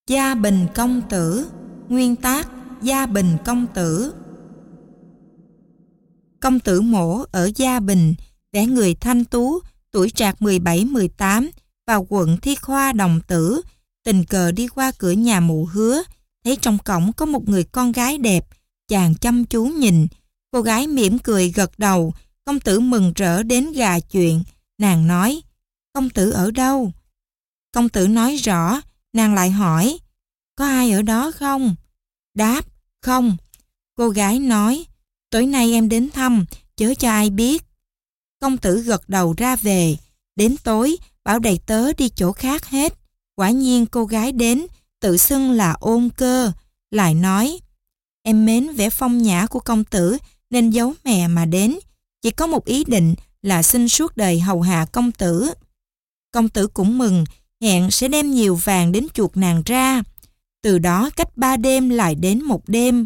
Gia Bình Công Tử. Nguyên tác Gia Bình Công Tử. Công tử Mỗ ở Gia Bình, vẻ người thanh tú, tuổi trạc 17-18, vào quận Thi Khoa Đồng Tử, tình cờ đi qua cửa nhà mụ Hứa, thấy trong cổng có một người con gái đẹp, chàng chăm chú nhìn, cô gái mỉm cười gật đầu, công tử mừng rỡ đến gà chuyện, nàng nói: "Công tử ở đâu?" Công tử nói rõ, nàng lại hỏi: "Có ai ở đó không?" Đáp: "Không." Cô gái nói: "Tối nay em đến thăm, chớ cho ai biết." Công tử gật đầu ra về. Đến tối, bảo đầy tớ đi chỗ khác hết. Quả nhiên cô gái đến, tự xưng là Ôn Cơ, lại nói: "Em mến vẻ phong nhã của công tử nên giấu mẹ mà đến, chỉ có một ý định là xin suốt đời hầu hạ công tử." Công tử cũng mừng, hẹn sẽ đem nhiều vàng đến chuộc nàng ra. Từ đó cách 3 đêm lại đến 1 đêm.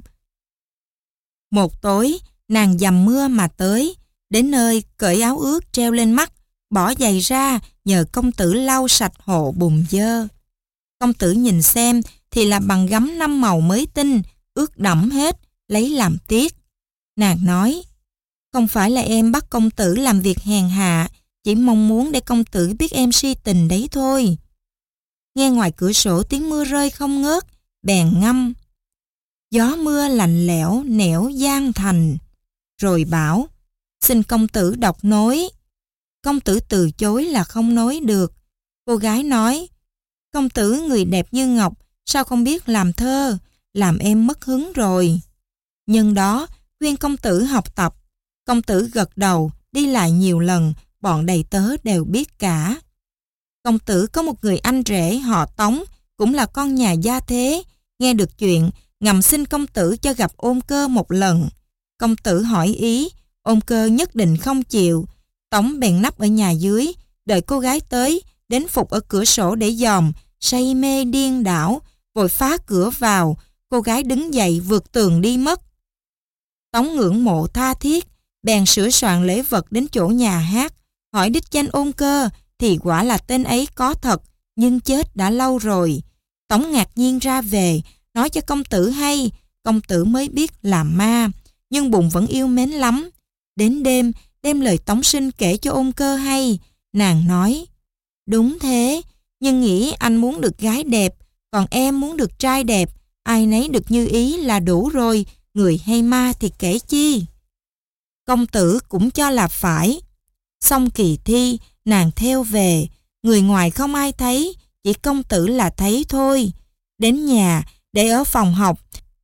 Một tối, nàng dầm mưa mà tới, đến nơi cởi áo ướt treo lên mắt, bỏ giày ra nhờ công tử lau sạch hộ bùn dơ. Công tử nhìn xem thì là bằng gấm 5 màu mới tinh, ướt đẫm hết, lấy làm tiếc. Nàng nói: "Không phải là em bắt công tử làm việc hèn hạ, chỉ mong muốn để công tử biết em si tình đấy thôi." Nghe ngoài cửa sổ tiếng mưa rơi không ngớt, bèn ngâm: "Gió mưa lạnh lẽo nẻo Giang Thành." Rồi bảo: "Xin công tử đọc nối." Công tử từ chối là không nối được. Cô gái nói: "Công tử người đẹp như ngọc, sao không biết làm thơ, làm em mất hứng rồi." Nhân đó khuyên công tử học tập. Công tử gật đầu, đi lại nhiều lần, bọn đầy tớ đều biết cả. Công tử có một người anh rể họ Tống, cũng là con nhà gia thế, nghe được chuyện, ngầm xin công tử cho gặp Ôn Cơ một lần. Công tử hỏi ý, Ôn Cơ nhất định không chịu. Tống bèn nấp ở nhà dưới, đợi cô gái tới, đến phục ở cửa sổ để dòm, say mê điên đảo, vội phá cửa vào, cô gái đứng dậy vượt tường đi mất. Tống ngưỡng mộ tha thiết, bèn sửa soạn lễ vật đến chỗ nhà hát, hỏi đích danh Ôn Cơ, thì quả là tên ấy có thật, nhưng chết đã lâu rồi. Tống ngạc nhiên ra về, nói cho công tử hay, công tử mới biết là ma, nhưng bụng vẫn yêu mến lắm. Đến đêm, đem lời Tống sinh kể cho Ôn Cơ hay. Nàng nói: "Đúng thế, nhưng nghĩ anh muốn được gái đẹp, còn em muốn được trai đẹp, ai nấy được như ý là đủ rồi, người hay ma thì kể chi." Công tử cũng cho là phải. Xong kỳ thi, nàng theo về, người ngoài không ai thấy, chỉ công tử là thấy thôi. Đến nhà, để ở phòng học.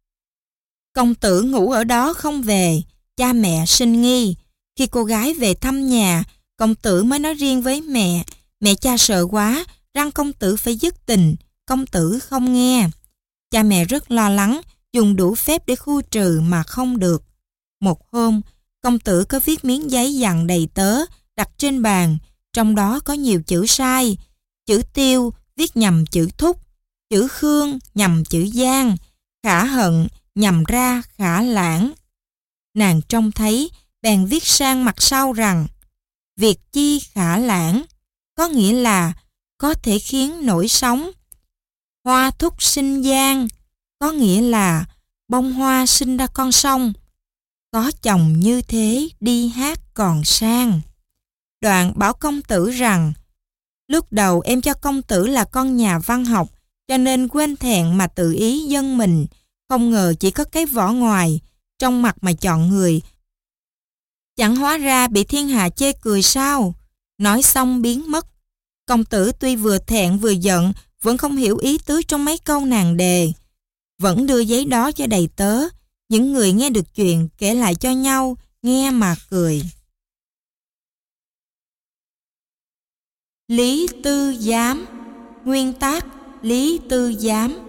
Công tử ngủ ở đó không về, cha mẹ sinh nghi. Khi cô gái về thăm nhà, công tử mới nói riêng với mẹ. Mẹ cha sợ quá, răng công tử phải dứt tình, công tử không nghe. Cha mẹ rất lo lắng, dùng đủ phép để khu trừ mà không được. Một hôm, công tử có viết miếng giấy dặn đầy tớ, đặt trên bàn, trong đó có nhiều chữ sai. Chữ Tiêu viết nhầm chữ Thúc, chữ Khương nhầm chữ Giang, Khả Hận nhầm ra Khả Lãng. Nàng trông thấy, bèn viết sang mặt sau rằng: "Việc chi khả lãng", có nghĩa là có thể khiến nổi sóng. "Hoa thúc sinh giang", có nghĩa là bông hoa sinh ra con sông. "Có chồng như thế đi hát còn sang." Đoạn bảo công tử rằng: "Lúc đầu em cho công tử là con nhà văn học, cho nên quên thẹn mà tự ý dâng mình, không ngờ chỉ có cái vỏ ngoài, trong mặt mà chọn người. Chẳng hóa ra bị thiên hạ chê cười sao?" Nói xong biến mất. Công tử tuy vừa thẹn vừa giận, vẫn không hiểu ý tứ trong mấy câu nàng đề. Vẫn đưa giấy đó cho đầy tớ. Những người nghe được chuyện kể lại cho nhau, nghe mà cười. Lý Tư Giám. Nguyên tác Lý Tư Giám.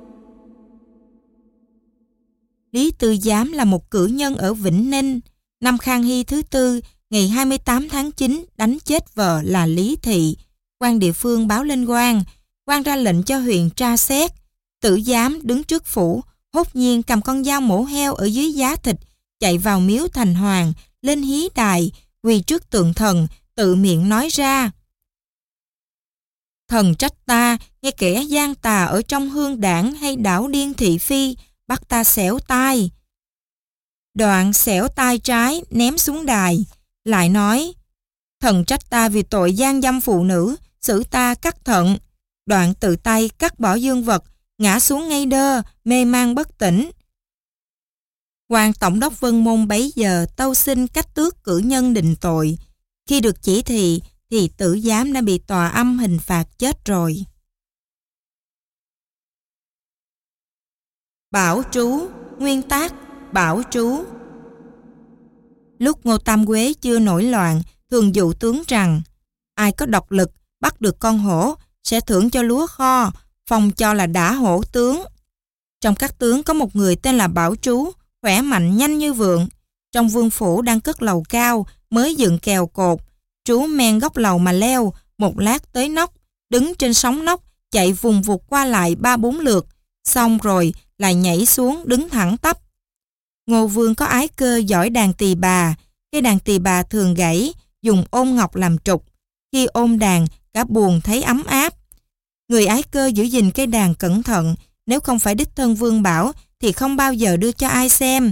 Lý Tư Giám là một cử nhân ở Vĩnh Ninh. Năm Khang Hy thứ tư, ngày 28 tháng 9, đánh chết vợ là Lý Thị. Quan địa phương báo lên quan. Quan ra lệnh cho huyện tra xét. Tử giám đứng trước phủ, hốt nhiên cầm con dao mổ heo ở dưới giá thịt, chạy vào miếu Thành Hoàng, lên hí đài, quỳ trước tượng thần, tự miệng nói ra: Thần trách ta, nghe kẻ gian tà ở trong hương đảng hay đảo điên thị phi, bắt ta xẻo tai. Đoạn xẻo tai trái ném xuống đài, lại nói: Thần trách ta vì tội gian dâm phụ nữ, xử ta cắt thận. Đoạn tự tay cắt bỏ dương vật, ngã xuống ngay đơ, mê man bất tỉnh. Quan tổng đốc Vân Môn bấy giờ tâu xin cách tước cử nhân định tội. Khi được chỉ thị thì tử giám đã bị tòa âm hình phạt chết rồi. Bảo trú, nguyên tác bảo trú. Lúc Ngô Tam Quế chưa nổi loạn, thường dụ tướng rằng ai có độc lực bắt được con hổ sẽ thưởng cho lúa kho, phong cho là đã hổ tướng. Trong các tướng có một người tên là Bảo Trú, khỏe mạnh nhanh như vượn. Trong vương phủ đang cất lầu cao, mới dựng kèo cột. Trú men góc lầu mà leo, một lát tới nóc, đứng trên sóng nóc, chạy vùng vụt qua lại 3-4 lượt, xong rồi lại nhảy xuống đứng thẳng tắp. Ngô Vương có ái cơ giỏi đàn tỳ bà, cái đàn tỳ bà thường gãy, dùng ôn ngọc làm trục. Khi ôm đàn, cả buồng thấy ấm áp. Người ái cơ giữ gìn cây đàn cẩn thận, nếu không phải đích thân Vương bảo thì không bao giờ đưa cho ai xem.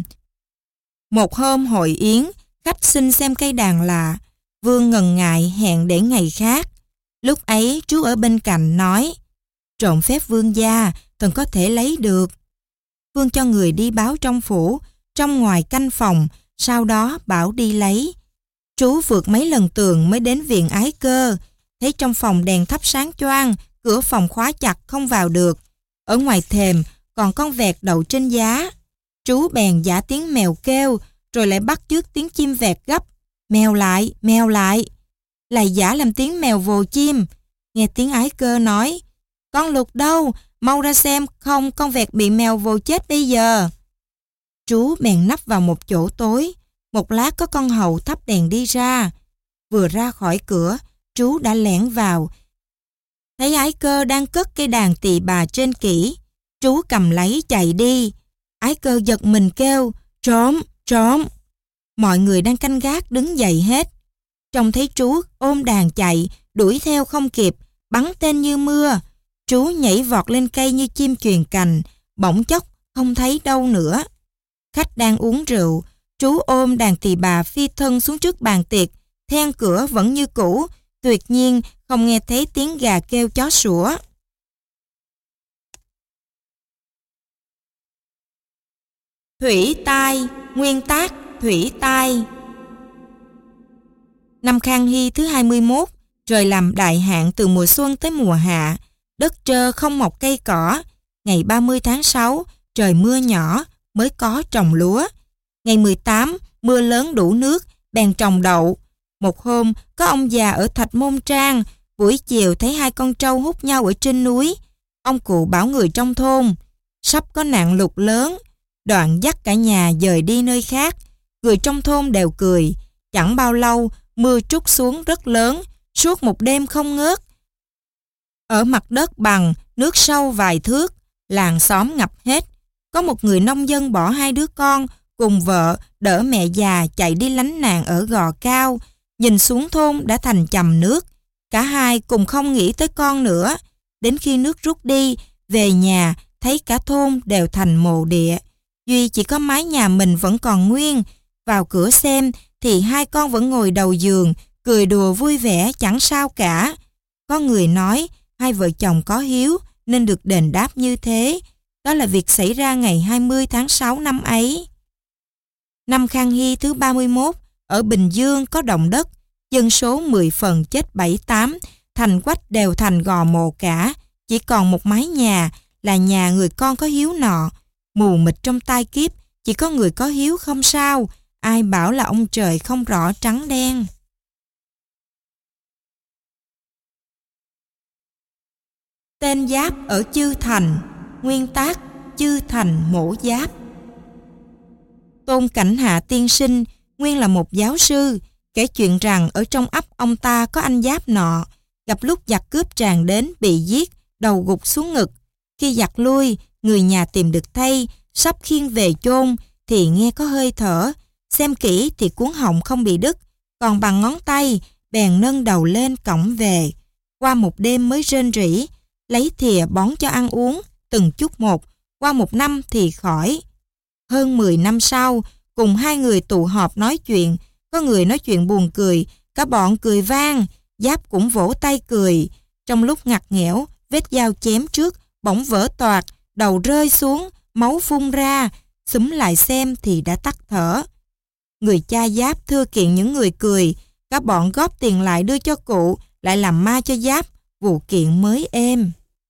Một hôm hội yến, khách xin xem cây đàn lạ. Vương ngần ngại hẹn để ngày khác. Lúc ấy Trú ở bên cạnh nói: Trộm phép vương gia, thần có thể lấy được. Vương cho người đi báo trong phủ, trong ngoài canh phòng, sau đó bảo đi lấy. Trú vượt mấy lần tường mới đến viện ái cơ, thấy trong phòng đèn thắp sáng choang, cửa phòng khóa chặt không vào được. Ở ngoài thềm còn con vẹt đậu trên giá. Trú bèn giả tiếng mèo kêu, rồi lại bắt chước tiếng chim vẹt gấp: Mèo lại, lại giả làm tiếng mèo vồ chim. Nghe tiếng ái cơ nói: Con Lục đâu, mau ra xem không con vẹt bị mèo vồ chết bây giờ. Trú bèn nấp vào một chỗ tối. Một lát có con hầu thắp đèn đi ra. Vừa ra khỏi cửa, Trú đã lẻn vào. Thấy ái cơ đang cất cây đàn tỳ bà trên kỹ. Trú cầm lấy chạy đi. Ái cơ giật mình kêu: Trộm! Mọi người đang canh gác đứng dậy hết. Trông thấy Trú ôm đàn chạy, đuổi theo không kịp, bắn tên như mưa. Trú nhảy vọt lên cây như chim chuyền cành, bỗng chốc không thấy đâu nữa. Khách đang uống rượu, Trú ôm đàn tỳ bà phi thân xuống trước bàn tiệc, then cửa vẫn như cũ, tuyệt nhiên không nghe thấy tiếng gà kêu chó sủa. Thủy tai, nguyên tác Thủy tai. Năm Khang Hy thứ 21, trời làm đại hạn từ mùa xuân tới mùa hạ, đất trơ không mọc cây cỏ. Ngày 30 tháng 6, trời mưa nhỏ, mới có trồng lúa. Ngày 18, mưa lớn đủ nước, bèn trồng đậu. Một hôm, có ông già ở Thạch Môn Trang, buổi chiều thấy hai con trâu hút nhau ở trên núi. Ông cụ bảo người trong thôn: Sắp có nạn lụt lớn. Đoạn dắt cả nhà dời đi nơi khác. Người trong thôn đều cười. Chẳng bao lâu, mưa trút xuống rất lớn, suốt một đêm không ngớt. Ở mặt đất bằng, nước sâu vài thước, làng xóm ngập hết. Có một người nông dân bỏ hai đứa con cùng vợ đỡ mẹ già chạy đi lánh nạn ở Gò Cao. Nhìn xuống thôn đã thành chầm nước. Cả hai cùng không nghĩ tới con nữa. Đến khi nước rút đi, về nhà thấy cả thôn đều thành mồ địa. Duy chỉ có mái nhà mình vẫn còn nguyên. Vào cửa xem thì hai con vẫn ngồi đầu giường, cười đùa vui vẻ chẳng sao cả. Có người nói hai vợ chồng có hiếu nên được đền đáp như thế. Đó là việc xảy ra ngày 20 tháng 6 năm ấy. Năm Khang Hy thứ 31, ở Bình Dương có động đất, dân số 10 phần chết 7-8, thành quách đều thành gò mồ cả, chỉ còn một mái nhà là nhà người con có hiếu nọ. Mù mịt trong tai kiếp, chỉ có người có hiếu không sao, ai bảo là ông trời không rõ trắng đen. Tên Giáp ở Chư Thành, nguyên tác Chư Thành Mổ Giáp. Tôn Cảnh Hạ tiên sinh nguyên là một giáo sư, kể chuyện rằng ở trong ấp ông ta có anh Giáp nọ, gặp lúc giặc cướp tràn đến bị giết, đầu gục xuống ngực. Khi giặc lui, người nhà tìm được thay, sắp khiêng về chôn thì nghe có hơi thở, xem kỹ thì cuống họng không bị đứt, còn bằng ngón tay, bèn nâng đầu lên cõng về. qua một đêm mới rên rỉ, lấy thìa bón cho ăn uống, từng chút một, qua một năm thì khỏi. Hơn 10 năm sau, cùng hai người tụ họp nói chuyện, có người nói chuyện buồn cười, cả bọn cười vang, Giáp cũng vỗ tay cười. Trong lúc ngặt nghẽo, vết dao chém trước, bỗng vỡ toạc, đầu rơi xuống, máu phun ra, xúm lại xem thì đã tắt thở. Người cha Giáp thưa kiện những người cười, các bọn góp tiền lại đưa cho cụ, lại làm ma cho Giáp, vụ kiện mới êm.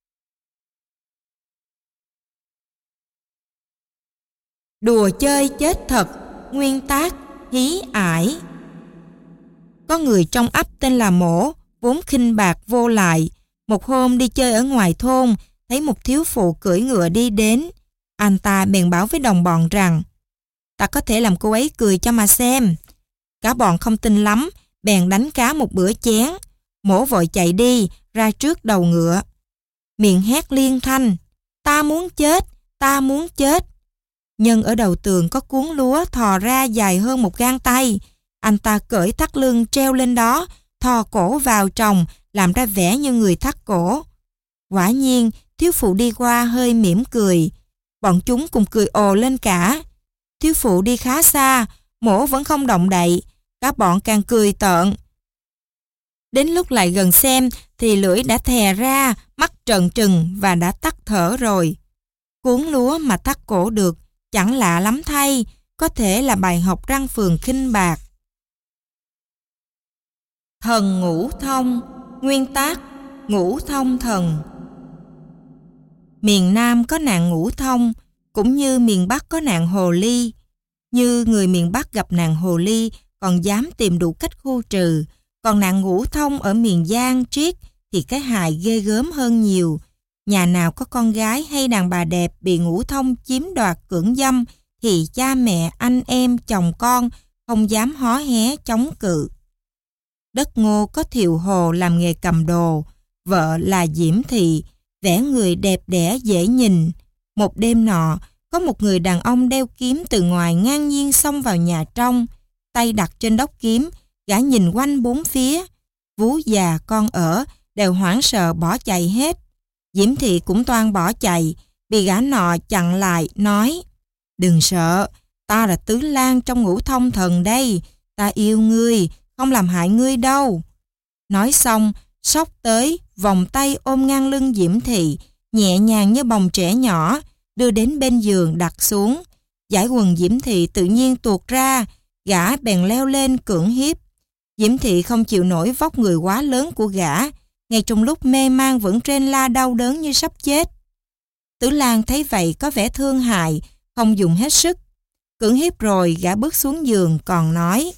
Đùa chơi chết thật, nguyên tác, hí ải. Có người trong ấp tên là Mổ, vốn khinh bạc vô lại. Một hôm đi chơi ở ngoài thôn, thấy một thiếu phụ cưỡi ngựa đi đến. Anh ta bèn bảo với đồng bọn rằng, ta có thể làm cô ấy cười cho mà xem. Cả bọn không tin lắm, bèn đánh cá một bữa chén. Mổ vội chạy đi, ra trước đầu ngựa. Miệng hét liên thanh, ta muốn chết, ta muốn chết. Nhân ở đầu tường có cuốn lúa thò ra dài hơn một gang tay. Anh ta cởi thắt lưng treo lên đó, thò cổ vào trồng, làm ra vẻ như người thắt cổ. Quả nhiên, thiếu phụ đi qua hơi mỉm cười. Bọn chúng cùng cười ồ lên cả. Thiếu phụ đi khá xa, Mổ vẫn không động đậy. Các bọn càng cười tợn. Đến lúc lại gần xem thì lưỡi đã thè ra, mắt trợn trừng và đã tắt thở rồi. Cuốn lúa mà thắt cổ được, chẳng lạ lắm thay, có thể là bài học răng phường khinh bạc. Thần ngũ thông, nguyên tác, ngũ thông thần. Miền Nam có nạn ngũ thông, cũng như miền Bắc có nạn hồ ly. Như người miền Bắc gặp nạn hồ ly còn dám tìm đủ cách khu trừ, còn nạn ngũ thông ở miền Giang, Triết thì cái hại ghê gớm hơn nhiều. Nhà nào có con gái hay đàn bà đẹp bị ngũ thông chiếm đoạt cưỡng dâm thì cha mẹ, anh em, chồng con không dám hó hé chống cự. Đất Ngô có Thiệu Hồ làm nghề cầm đồ, vợ là Diễm Thị, vẻ người đẹp đẽ dễ nhìn. Một đêm nọ, có một người đàn ông đeo kiếm từ ngoài ngang nhiên xông vào nhà trong, tay đặt trên đốc kiếm, gã nhìn quanh bốn phía. Vú già con ở đều hoảng sợ bỏ chạy hết. Diễm Thị cũng toan bỏ chạy, bị gã nọ chặn lại, nói: đừng sợ, ta là Tứ Lang trong ngũ thông thần đây, ta yêu ngươi, không làm hại ngươi đâu. Nói xong, xốc tới, vòng tay ôm ngang lưng Diễm Thị, nhẹ nhàng như bồng trẻ nhỏ, đưa đến bên giường đặt xuống. Giải quần Diễm Thị tự nhiên tuột ra, gã bèn leo lên cưỡng hiếp. Diễm Thị không chịu nổi vóc người quá lớn của gã, ngay trong lúc mê man vẫn rên la đau đớn như sắp chết. Tứ Lang thấy vậy có vẻ thương hại, không dùng hết sức. Cưỡng hiếp rồi gã bước xuống giường còn nói: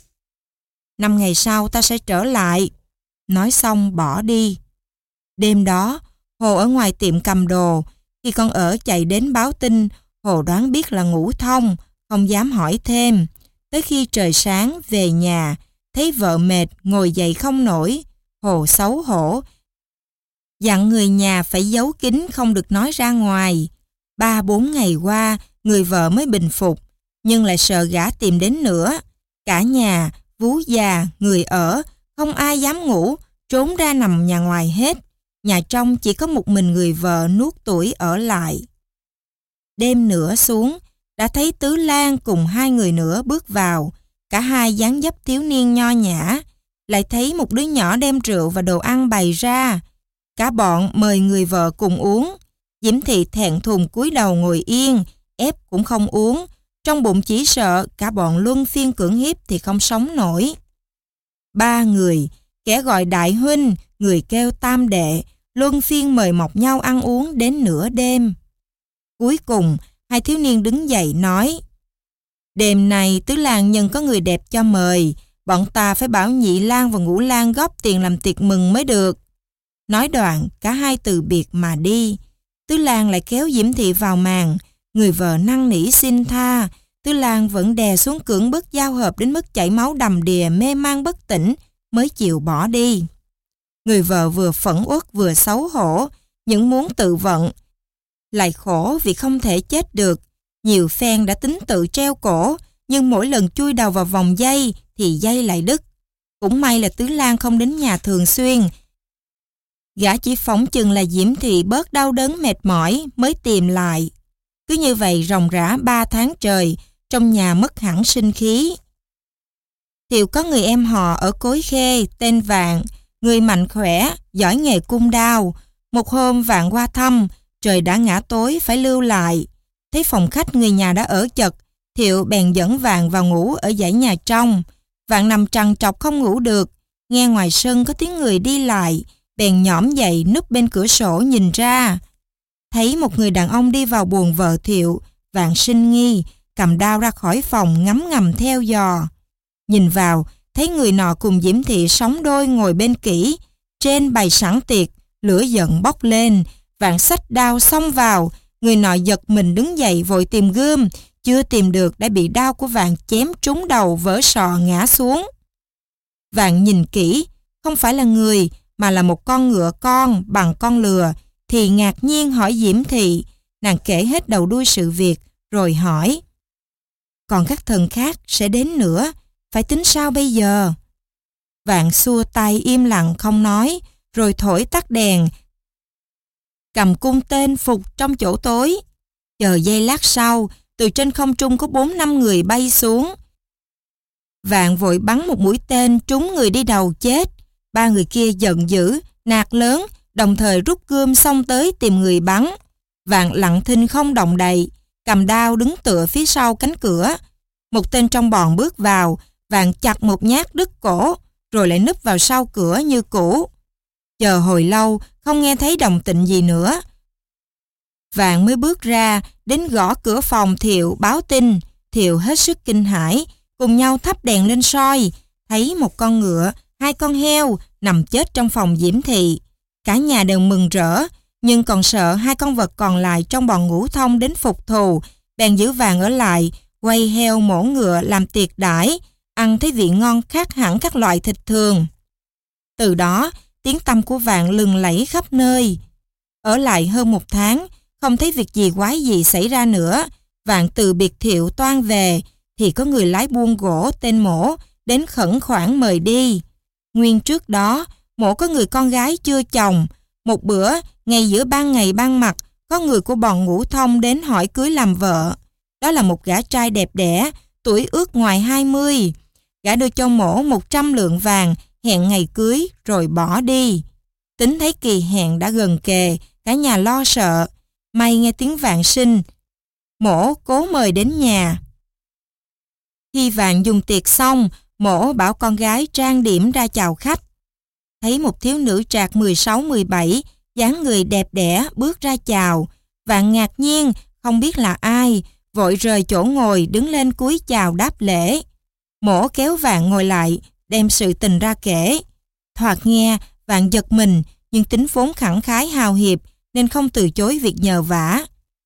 5 ngày sau ta sẽ trở lại. Nói xong bỏ đi. Đêm đó, Hồ ở ngoài tiệm cầm đồ, khi con ở chạy đến báo tin, Hồ đoán biết là ngũ thông, không dám hỏi thêm. Tới khi trời sáng về nhà, thấy vợ mệt ngồi dậy không nổi, Hồ xấu hổ, dặn người nhà phải giấu kín không được nói ra ngoài. 3-4 ngày qua, người vợ mới bình phục, nhưng lại sợ gã tìm đến nữa. Cả nhà, vú già, người ở, không ai dám ngủ, trốn ra nằm nhà ngoài hết. Nhà trong chỉ có một mình người vợ nuốt tuổi ở lại. Đêm nữa xuống, đã thấy Tứ Lang cùng 2 người nữa bước vào. Cả hai dáng dấp thiếu niên nho nhã. Lại thấy một đứa nhỏ đem rượu và đồ ăn bày ra. Cả bọn mời người vợ cùng uống. Diễm Thị thẹn thùng cúi đầu ngồi yên, ép cũng không uống. Trong bụng chỉ sợ cả bọn luân phiên cưỡng hiếp thì không sống nổi. 3 người, kẻ gọi đại huynh, người kêu tam đệ, luân phiên mời mọc nhau ăn uống đến nửa đêm. Cuối cùng, 2 thiếu niên đứng dậy nói: đêm nay Tứ Lang nhân có người đẹp cho mời, bọn ta phải bảo Nhị Lang và Ngũ Lang góp tiền làm tiệc mừng mới được. Nói đoạn, cả hai từ biệt mà đi. Tứ Lang lại kéo Diễm Thị vào màn, người vợ năn nỉ xin tha. Tứ Lang vẫn đè xuống cưỡng bức giao hợp đến mức chảy máu đầm đìa, mê man bất tỉnh, mới chịu bỏ đi. Người vợ vừa phẫn uất vừa xấu hổ, những muốn tự vận, lại khổ vì không thể chết được. Nhiều phen đã tính tự treo cổ, nhưng mỗi lần chui đầu vào vòng dây thì dây lại đứt. Cũng may là Tứ Lang không đến nhà thường xuyên. Gã chỉ phỏng chừng là Diễm Thị bớt đau đớn mệt mỏi mới tìm lại. Cứ như vậy ròng rã 3 tháng trời, trong nhà mất hẳn sinh khí. Thiệu có người em họ ở Cối Khê tên Vạn, người mạnh khỏe, giỏi nghề cung đao. Một hôm Vạn qua thăm, trời đã ngã tối phải lưu lại. Thấy phòng khách người nhà đã ở chật, Thiệu bèn dẫn Vạn vào ngủ ở dãy nhà trong. Vạn nằm trằn trọc không ngủ được, nghe ngoài sân có tiếng người đi lại, bèn nhõm dậy núp bên cửa sổ nhìn ra. Thấy một người đàn ông đi vào buồng vợ Thiệu, Vạn sinh nghi, cầm đao ra khỏi phòng ngắm ngầm theo dò. Nhìn vào, thấy người nọ cùng Diễm Thị sóng đôi ngồi bên kỹ, trên bày sẵn tiệc, lửa giận bốc lên, Vạn xách đao xông vào, người nọ giật mình đứng dậy vội tìm gươm, chưa tìm được đã bị đao của Vạn chém trúng đầu vỡ sọ ngã xuống. Vạn nhìn kỹ, không phải là người mà là một con ngựa con bằng con lừa, thì ngạc nhiên hỏi Diễm Thị. Nàng kể hết đầu đuôi sự việc rồi hỏi: còn các thần khác sẽ đến nữa, phải tính sao bây giờ? Vạn xua tay im lặng không nói, rồi thổi tắt đèn, cầm cung tên phục trong chỗ tối. Chờ giây lát sau, từ trên không trung có 4-5 người bay xuống. Vạn vội bắn một mũi tên trúng người đi đầu chết. 3 người kia giận dữ, nạt lớn, đồng thời rút gươm xông tới tìm người bắn. Vạn lặng thinh không động đậy, cầm đao đứng tựa phía sau cánh cửa. Một tên trong bọn bước vào, Vạn chặt một nhát đứt cổ, rồi lại núp vào sau cửa như cũ. Chờ hồi lâu, không nghe thấy động tĩnh gì nữa. Vạn mới bước ra, đến gõ cửa phòng Thiệu báo tin. Thiệu hết sức kinh hãi, cùng nhau thắp đèn lên soi, thấy một con ngựa, 2 con heo nằm chết trong phòng Diễm Thị. Cả nhà đều mừng rỡ, nhưng còn sợ 2 con vật còn lại trong bọn Ngũ Thông đến phục thù, bèn giữ Vạn ở lại, quay heo mổ ngựa làm tiệc đãi, ăn thấy vị ngon khác hẳn các loại thịt thường. Từ đó, tiếng tăm của Vạn lừng lẫy khắp nơi. Ở lại hơn 1 tháng, không thấy việc gì quái gì xảy ra nữa. Vạn từ biệt Thiệu toan về, thì có người lái buôn gỗ tên Mổ đến khẩn khoản mời đi. Nguyên trước đó, Mổ có người con gái chưa chồng. Một bữa, ngay giữa ban ngày ban mặt, có người của bọn Ngũ Thông đến hỏi cưới làm vợ. Đó là một gã trai đẹp đẽ, tuổi ước ngoài 20. Gã đưa cho Mổ 100 lượng vàng, hẹn ngày cưới rồi bỏ đi. Tính thấy kỳ hẹn đã gần kề, cả nhà lo sợ. May nghe tiếng Vạn sinh, Mổ cố mời đến nhà. Khi Vạn dùng tiệc xong, Mổ bảo con gái trang điểm ra chào khách. Thấy một thiếu nữ trạc 16-17, dáng người đẹp đẽ bước ra chào. Vạn ngạc nhiên, không biết là ai, vội rời chỗ ngồi đứng lên cúi chào đáp lễ. Mổ kéo Vạn ngồi lại, đem sự tình ra kể. Thoạt nghe, Vạn giật mình, nhưng tính vốn khẳng khái hào hiệp, nên không từ chối việc nhờ vả.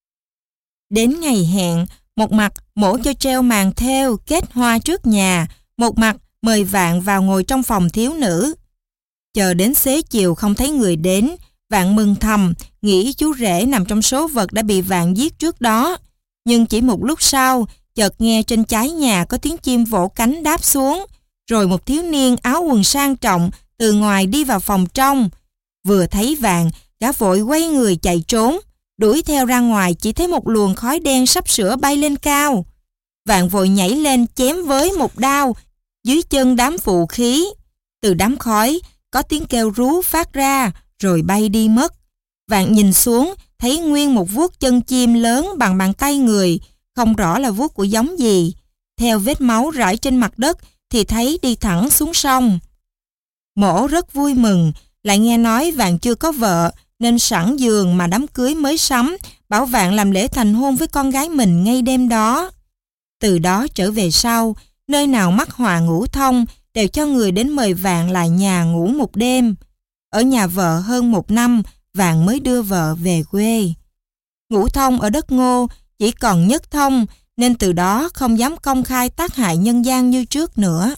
Đến ngày hẹn, một mặt Mổ cho treo màn thêu kết hoa trước nhà, một mặt mời Vạn vào ngồi trong phòng thiếu nữ. Chờ đến xế chiều không thấy người đến, Vạn mừng thầm, nghĩ chú rể nằm trong số vật đã bị Vạn giết trước đó. Nhưng chỉ một lúc sau, chợt nghe trên trái nhà có tiếng chim vỗ cánh đáp xuống, rồi một thiếu niên áo quần sang trọng từ ngoài đi vào phòng trong. Vừa thấy Vạn, gã vội quay người chạy trốn, đuổi theo ra ngoài chỉ thấy một luồng khói đen sắp sửa bay lên cao. Vạn vội nhảy lên chém với một đao dưới chân đám phụ khí. Từ đám khói có tiếng kêu rú phát ra rồi bay đi mất. Vạn nhìn xuống thấy nguyên một vuốt chân chim lớn bằng bàn tay người, không rõ là vuốt của giống gì. Theo vết máu rải trên mặt đất thì thấy đi thẳng xuống sông. Mổ rất vui mừng, lại nghe nói Vạn chưa có vợ nên sẵn giường mà đám cưới mới sắm, bảo Vạn làm lễ thành hôn với con gái mình ngay đêm đó. Từ đó trở về sau, nơi nào mắc họa Ngũ Thông đều cho người đến mời Vạn lại nhà ngủ một đêm. Ở nhà vợ hơn 1 năm, Vạn mới đưa vợ về quê. Ngũ Thông ở đất Ngô chỉ còn Nhất Thông, nên từ đó không dám công khai tác hại nhân gian như trước nữa.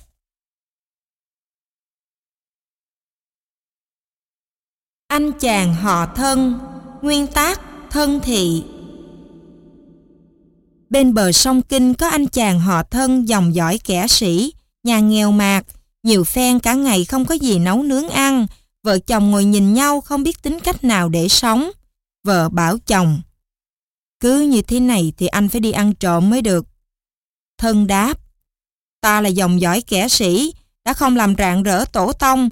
Anh chàng họ Thân, nguyên tác Thân Thị. Bên bờ sông Kinh có anh chàng họ Thân dòng dõi kẻ sĩ, nhà nghèo mạt, nhiều phen cả ngày không có gì nấu nướng ăn, Vợ chồng ngồi nhìn nhau không biết tính cách nào để sống. Vợ bảo chồng, cứ như thế này thì anh phải đi ăn trộm mới được. Thân đáp, ta là dòng dõi kẻ sĩ, đã không làm rạng rỡ tổ tông.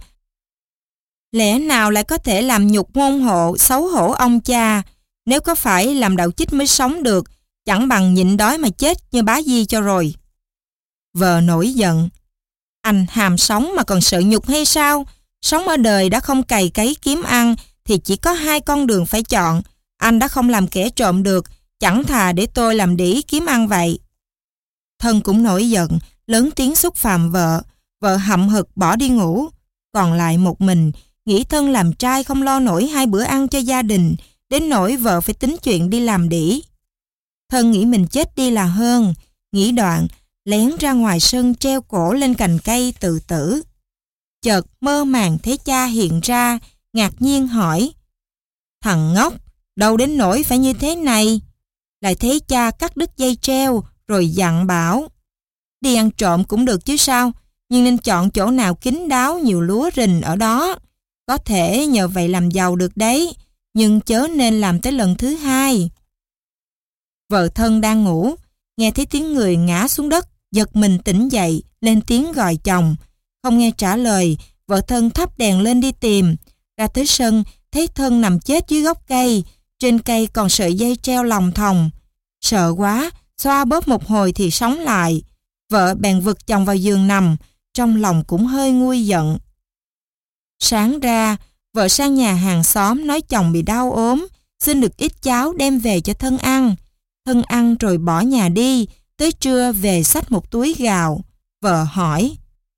Lẽ nào lại có thể làm nhục môn hộ, xấu hổ ông cha? Nếu có phải làm đạo chích mới sống được, chẳng bằng nhịn đói mà chết như bá Di cho rồi. Vợ nổi giận, anh hàm sống mà còn sợ nhục hay sao? Sống ở đời đã không cày cấy kiếm ăn thì chỉ có hai con đường phải chọn. Anh đã không làm kẻ trộm được, chẳng thà để tôi làm đĩ kiếm ăn vậy. Thân cũng nổi giận, lớn tiếng xúc phạm vợ. Vợ hậm hực bỏ đi ngủ. Còn lại một mình, nghĩ Thân làm trai không lo nổi 2 bữa ăn cho gia đình, đến nỗi vợ phải tính chuyện đi làm đĩ. Thân nghĩ mình chết đi là hơn. Nghĩ đoạn, lén ra ngoài sân treo cổ lên cành cây tự tử. Chợt mơ màng thấy cha hiện ra, ngạc nhiên hỏi, thằng ngốc, đâu đến nỗi phải như thế này? Lại thấy cha cắt đứt dây treo, rồi dặn bảo, đi ăn trộm cũng được chứ sao, nhưng nên chọn chỗ nào kín đáo nhiều lúa rình ở đó. Có thể nhờ vậy làm giàu được đấy, nhưng chớ nên làm tới lần thứ 2. Vợ Thân đang ngủ, nghe thấy tiếng người ngã xuống đất, giật mình tỉnh dậy, lên tiếng gọi chồng. Không nghe trả lời, vợ Thân thắp đèn lên đi tìm. Ra tới sân, thấy Thân nằm chết dưới gốc cây, trên cây còn sợi dây treo lòng thòng. Sợ quá, xoa bóp một hồi thì sống lại. Vợ bèn vực chồng vào giường nằm, trong lòng cũng hơi nguôi giận. Sáng ra, vợ sang nhà hàng xóm nói chồng bị đau ốm, xin được ít cháo đem về cho Thân ăn. Thân ăn rồi bỏ nhà đi, tới trưa về xách một túi gạo. Vợ hỏi,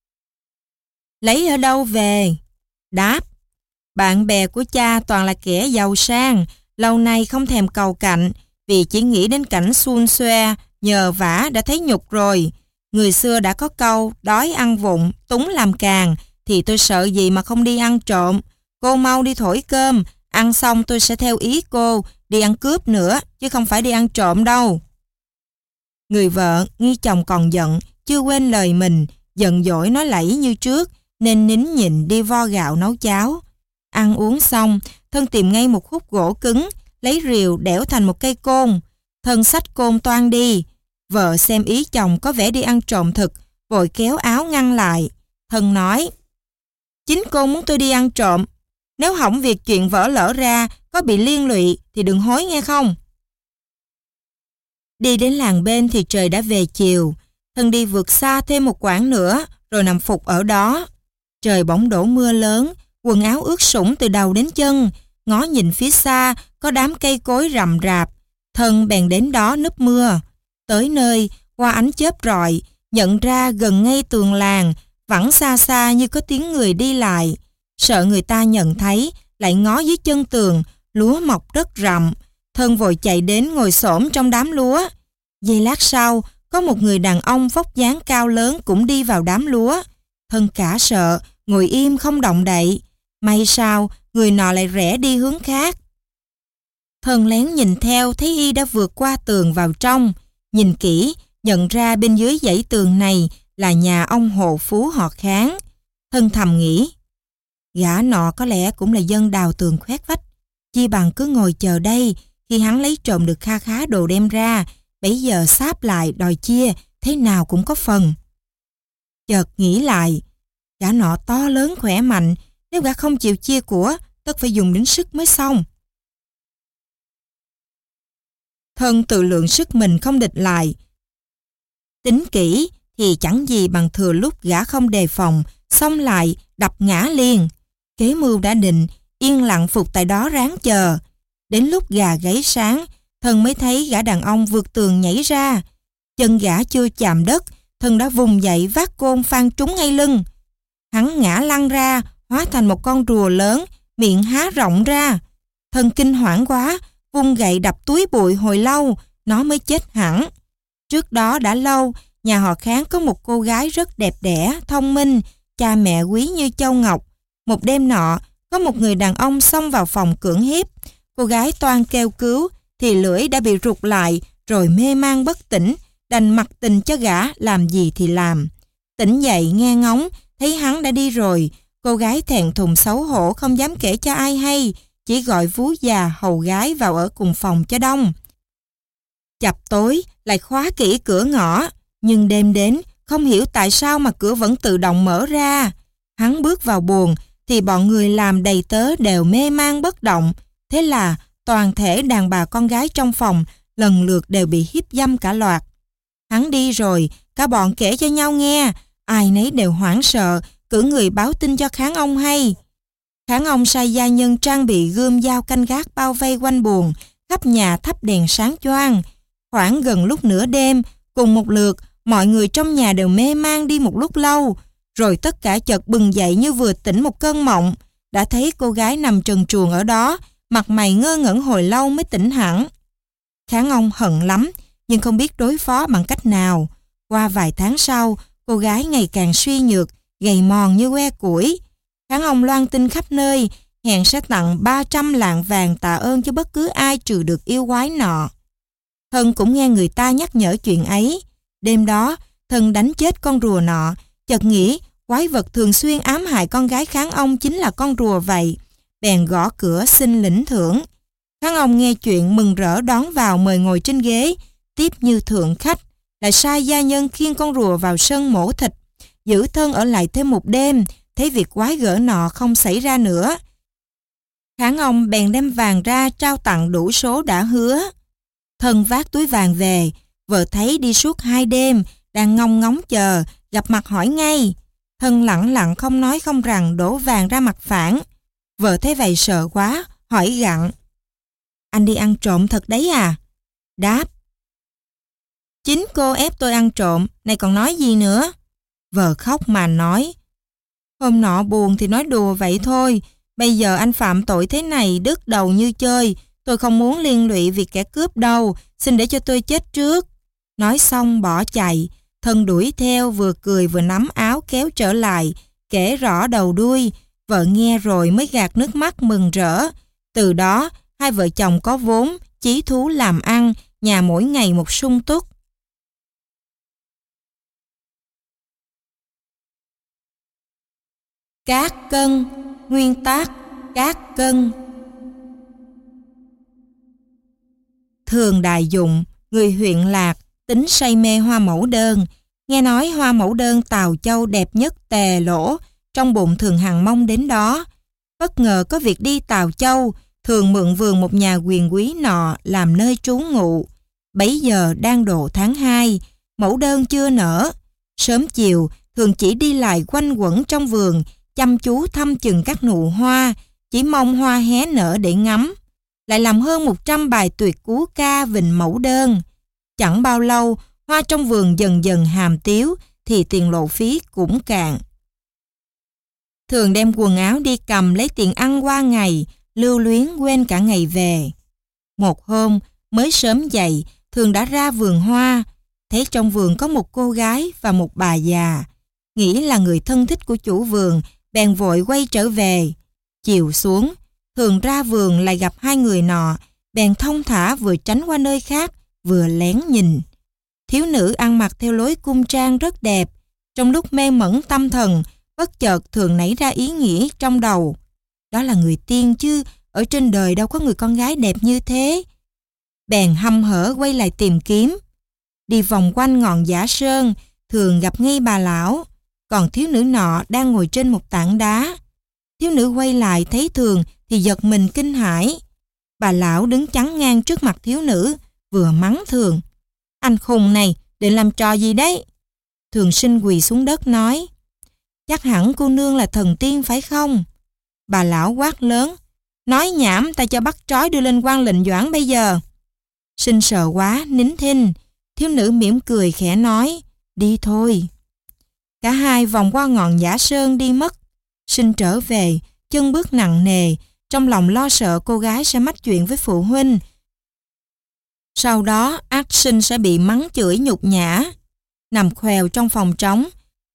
lấy ở đâu về? Đáp, bạn bè của cha toàn là kẻ giàu sang, lâu nay không thèm cầu cạnh, vì chỉ nghĩ đến cảnh xun xoe, nhờ vả đã thấy nhục rồi. Người xưa đã có câu, đói ăn vụng, túng làm càng, thì tôi sợ gì mà không đi ăn trộm. Cô mau đi thổi cơm, ăn xong tôi sẽ theo ý cô, đi ăn cướp nữa, chứ không phải đi ăn trộm đâu. Người vợ nghi chồng còn giận, chưa quên lời mình, giận dỗi nói lẫy như trước, nên nín nhịn đi vo gạo nấu cháo. Ăn uống xong, Thân tìm ngay một khúc gỗ cứng, lấy rìu đẽo thành một cây côn. Thân xách côn toan đi. Vợ xem ý chồng có vẻ đi ăn trộm thực, vội kéo áo ngăn lại. Thân nói, chính cô muốn tôi đi ăn trộm. Nếu hỏng việc chuyện vỡ lỡ ra, có bị liên lụy thì đừng hối nghe không. Đi đến làng bên thì trời đã về chiều. Thân đi vượt xa thêm một quãng nữa, rồi nằm phục ở đó. Trời bỗng đổ mưa lớn, quần áo ướt sũng từ đầu đến chân. Ngó nhìn phía xa, có đám cây cối rậm rạp. Thân bèn đến đó núp mưa. Tới nơi, qua ánh chớp rọi, nhận ra gần ngay tường làng, vẳng xa xa như có tiếng người đi lại. Sợ người ta nhận thấy, lại ngó dưới chân tường, lúa mọc rất rậm. Thân vội chạy đến ngồi xổm trong đám lúa. Giây lát sau, có một người đàn ông vóc dáng cao lớn cũng đi vào đám lúa. Thân cả sợ, ngồi im không động đậy. May sao, người nọ lại rẽ đi hướng khác. Thân lén nhìn theo thấy y đã vượt qua tường vào trong. Nhìn kỹ, nhận ra bên dưới dãy tường này là nhà ông hộ phú họ Kháng. Thân thầm nghĩ, gã nọ có lẽ cũng là dân đào tường khoét vách. Chi bằng cứ ngồi chờ đây, khi hắn lấy trộm được kha khá đồ đem ra, bấy giờ xáp lại đòi chia, thế nào cũng có phần. Chợt nghĩ lại, gã nọ to lớn khỏe mạnh, nếu gã không chịu chia của, tất phải dùng đến sức mới xong. Thân tự lượng sức mình không địch lại. Tính kỹ thì chẳng gì bằng thừa lúc gã không đề phòng, xông lại đập ngã liền. Kế mưu đã định, yên lặng phục tại đó ráng chờ. Đến lúc gà gáy sáng, Thân mới thấy gã đàn ông vượt tường nhảy ra. Chân gã chưa chạm đất, Thân đã vùng dậy vác côn phang trúng ngay lưng. Hắn ngã lăn ra, hóa thành một con rùa lớn, miệng há rộng ra. Thân kinh hoảng quá, vung gậy đập túi bụi hồi lâu, nó mới chết hẳn. Trước đó đã lâu, nhà họ Kháng có một cô gái rất đẹp đẽ, thông minh, cha mẹ quý như châu ngọc. Một đêm nọ, có một người đàn ông xông vào phòng cưỡng hiếp. Cô gái toan kêu cứu, thì lưỡi đã bị rụt lại, rồi mê man bất tỉnh, đành mặc tình cho gã làm gì thì làm. Tỉnh dậy nghe ngóng, thấy hắn đã đi rồi, Cô gái thẹn thùng xấu hổ không dám kể cho ai hay, chỉ gọi vú già hầu gái vào ở cùng phòng cho đông. Chập tối lại khóa kỹ cửa ngõ, nhưng đêm đến không hiểu tại sao mà cửa vẫn tự động mở ra. Hắn bước vào buồng thì bọn người làm đầy tớ đều mê man bất động, thế là toàn thể đàn bà con gái trong phòng lần lượt đều bị hiếp dâm cả loạt. Hắn đi rồi, cả bọn kể cho nhau nghe, ai nấy đều hoảng sợ, cử người báo tin cho Kháng ông hay. Kháng ông sai gia nhân trang bị gươm dao canh gác bao vây quanh buồng, khắp nhà thắp đèn sáng choang. Khoảng gần lúc nửa đêm, cùng một lượt, mọi người trong nhà đều mê man đi một lúc lâu, rồi tất cả chợt bừng dậy như vừa tỉnh một cơn mộng, đã thấy cô gái nằm trần truồng ở đó, mặt mày ngơ ngẩn hồi lâu mới tỉnh hẳn. Kháng ông hận lắm, nhưng không biết đối phó bằng cách nào. Qua vài tháng sau, cô gái ngày càng suy nhược, gầy mòn như que củi. Kháng ông loan tin khắp nơi, hẹn sẽ tặng 300 lạng vàng tạ ơn cho bất cứ ai trừ được yêu quái nọ. Thần cũng nghe người ta nhắc nhở chuyện ấy. Đêm đó, thần đánh chết con rùa nọ, chợt nghĩ quái vật thường xuyên ám hại con gái Kháng ông chính là con rùa vậy, bèn gõ cửa xin lĩnh thưởng. Kháng ông nghe chuyện mừng rỡ đón vào mời ngồi trên ghế, tiếp như thượng khách, lại sai gia nhân khiêng con rùa vào sân mổ thịt, giữ thân ở lại thêm một đêm, thấy việc quái gở nọ không xảy ra nữa. Kháng ông bèn đem vàng ra trao tặng đủ số đã hứa. Thân vác túi vàng về, vợ thấy đi suốt 2 đêm, đang ngóng ngóng chờ, gặp mặt hỏi ngay. Thân lẳng lặng không nói không rằng đổ vàng ra mặt phản. Vợ thấy vậy sợ quá, hỏi gặng: "Anh đi ăn trộm thật đấy à?" Đáp: "Chính cô ép tôi ăn trộm, này còn nói gì nữa?" Vợ khóc mà nói: "Hôm nọ buồn thì nói đùa vậy thôi, bây giờ anh phạm tội thế này đứt đầu như chơi, tôi không muốn liên lụy việc kẻ cướp đâu, xin để cho tôi chết trước." Nói xong bỏ chạy, Thân đuổi theo vừa cười vừa nắm áo kéo trở lại, kể rõ đầu đuôi. Vợ nghe rồi mới gạt nước mắt mừng rỡ. Từ đó, hai vợ chồng có vốn, chí thú làm ăn, nhà mỗi ngày một sung túc. Cát cân, nguyên tắc, cát cân. Thường Đại Dụng, người huyện Lạc, tính say mê hoa mẫu đơn. Nghe nói hoa mẫu đơn Tào Châu đẹp nhất Tề Lỗ, trong bụng thường hằng mong đến đó. Bất ngờ có việc đi Tào Châu, thường mượn vườn một nhà quyền quý nọ làm nơi trú ngụ. Bấy giờ đang độ tháng 2, mẫu đơn chưa nở. Sớm chiều, thường chỉ đi lại quanh quẩn trong vườn, chăm chú thăm chừng các nụ hoa, chỉ mong hoa hé nở để ngắm. Lại làm hơn 100 bài tuyệt cú ca vịnh mẫu đơn. Chẳng bao lâu, hoa trong vườn dần dần hàm tiếu, thì tiền lộ phí cũng cạn. Thường đem quần áo đi cầm lấy tiền ăn qua ngày, lưu luyến quên cả ngày về. Một hôm, mới sớm dậy, Thường đã ra vườn hoa, thấy trong vườn có một cô gái và một bà già. Nghĩ là người thân thích của chủ vườn, bèn vội quay trở về. Chiều xuống, Thường ra vườn lại gặp hai người nọ, bèn thông thả vừa tránh qua nơi khác, vừa lén nhìn. Thiếu nữ ăn mặc theo lối cung trang rất đẹp. Trong lúc mê mẩn tâm thần, bất chợt Thường nảy ra ý nghĩ trong đầu. Đó là người tiên chứ, ở trên đời đâu có người con gái đẹp như thế. Bèn hăm hở quay lại tìm kiếm. Đi vòng quanh ngọn Giả Sơn, Thường gặp ngay bà lão. Còn thiếu nữ nọ đang ngồi trên một tảng đá. Thiếu nữ quay lại thấy Thường thì giật mình kinh hãi. Bà lão đứng chắn ngang trước mặt thiếu nữ, vừa mắng Thường: "Anh khùng này, định làm trò gì đấy?" Thường sinh quỳ xuống đất nói: "Chắc hẳn cô nương là thần tiên phải không?" Bà lão quát lớn: "Nói nhảm, ta cho bắt trói đưa lên quan lệnh doãn bây giờ." Sinh sợ quá, nín thinh. Thiếu nữ mỉm cười khẽ nói: "Đi thôi." Cả hai vòng qua ngọn Giả Sơn đi mất. Sinh trở về, chân bước nặng nề, trong lòng lo sợ cô gái sẽ mách chuyện với phụ huynh. Sau đó ắt Sinh sẽ bị mắng chửi nhục nhã. Nằm khoèo trong phòng trống,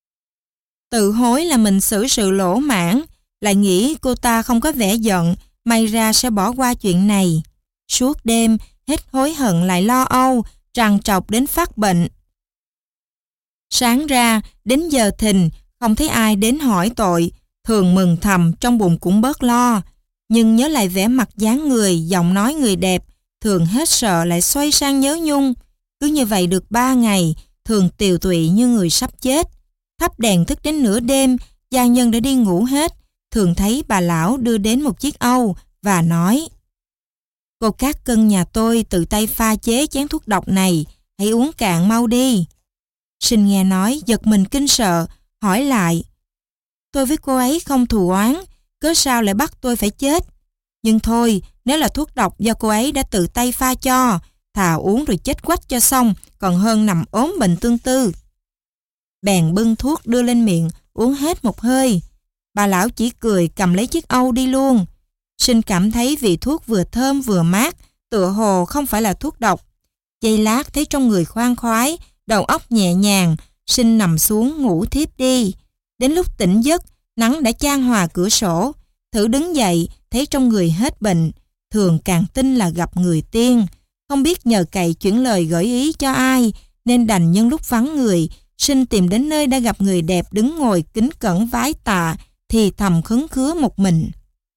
tự hối là mình xử sự lỗ mãn, lại nghĩ cô ta không có vẻ giận, may ra sẽ bỏ qua chuyện này. Suốt đêm, hết hối hận lại lo âu, trằn trọc đến phát bệnh. Sáng ra, đến giờ thìn, không thấy ai đến hỏi tội. thường mừng thầm, trong bụng cũng bớt lo. Nhưng nhớ lại vẻ mặt dáng người, giọng nói người đẹp, thường hết sợ lại xoay sang nhớ Nhung. Cứ như vậy được 3 ngày, thường tiều tụy như người sắp chết. Thắp đèn thức đến nửa đêm, gia nhân đã đi ngủ hết. Thường thấy bà lão đưa đến một chiếc âu và nói: "Cô Cát Cân nhà tôi tự tay pha chế chén thuốc độc này, hãy uống cạn mau đi." Sinh nghe nói giật mình kinh sợ, hỏi lại: "Tôi với cô ấy không thù oán, cớ sao lại bắt tôi phải chết? Nhưng thôi, nếu là thuốc độc do cô ấy đã tự tay pha cho, thà uống rồi chết quách cho xong, còn hơn nằm ốm bệnh tương tư." Bèn bưng thuốc đưa lên miệng, uống hết một hơi. Bà lão chỉ cười cầm lấy chiếc âu đi luôn. Sinh cảm thấy vị thuốc vừa thơm vừa mát, tựa hồ không phải là thuốc độc. Giây lát thấy trong người khoan khoái, đầu óc nhẹ nhàng, Sinh nằm xuống ngủ thiếp đi. Đến lúc tỉnh giấc, nắng đã chan hòa cửa sổ. Thử đứng dậy, thấy trong người hết bệnh. Thường càng tin là gặp người tiên. Không biết nhờ cậy chuyển lời gợi ý cho ai, nên đành nhân lúc vắng người, Sinh tìm đến nơi đã gặp người đẹp đứng ngồi kính cẩn vái tạ, thì thầm khấn khứa một mình.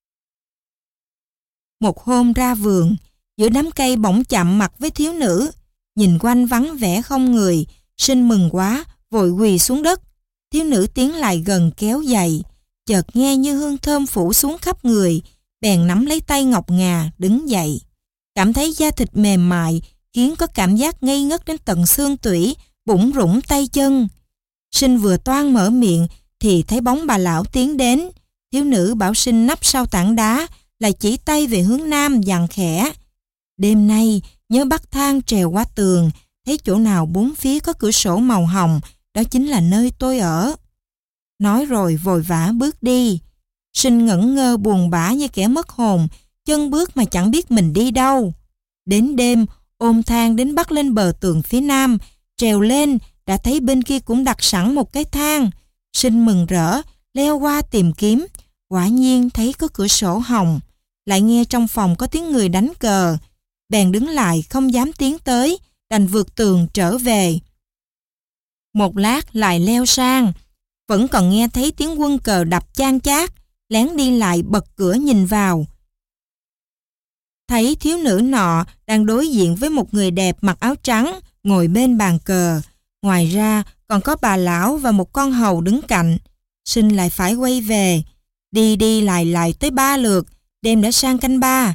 Một hôm ra vườn, giữa đám cây bỗng chạm mặt với thiếu nữ. Nhìn quanh vắng vẻ không người, Sinh mừng quá, vội quỳ xuống đất. Thiếu nữ tiến lại gần kéo giày, chợt nghe như hương thơm phủ xuống khắp người, bèn nắm lấy tay ngọc ngà đứng dậy. Cảm thấy da thịt mềm mại, khiến có cảm giác ngây ngất đến tận xương tủy, bủn rủn tay chân. Sinh vừa toan mở miệng thì thấy bóng bà lão tiến đến. Thiếu nữ bảo Sinh nấp sau tảng đá, lại chỉ tay về hướng nam dặn khẽ: "Đêm nay nhớ bắt thang trèo qua tường, thấy chỗ nào bốn phía có cửa sổ màu hồng, đó chính là nơi tôi ở." Nói rồi vội vã bước đi. Sinh ngẩn ngơ buồn bã như kẻ mất hồn, chân bước mà chẳng biết mình đi đâu. Đến đêm, ôm thang đến bắt lên bờ tường phía nam, trèo lên đã thấy bên kia cũng đặt sẵn một cái thang. Sinh mừng rỡ leo qua tìm kiếm, quả nhiên thấy có cửa sổ hồng. Lại nghe trong phòng có tiếng người đánh cờ, bèn đứng lại không dám tiến tới, đành vượt tường trở về. Một lát lại leo sang, vẫn còn nghe thấy tiếng quân cờ đập chan chát, lén đi lại bật cửa nhìn vào. Thấy thiếu nữ nọ đang đối diện với một người đẹp mặc áo trắng ngồi bên bàn cờ. Ngoài ra còn có bà lão và một con hầu đứng cạnh. Sinh lại phải quay về. Đi đi lại tới 3 lượt, đêm đã sang canh 3.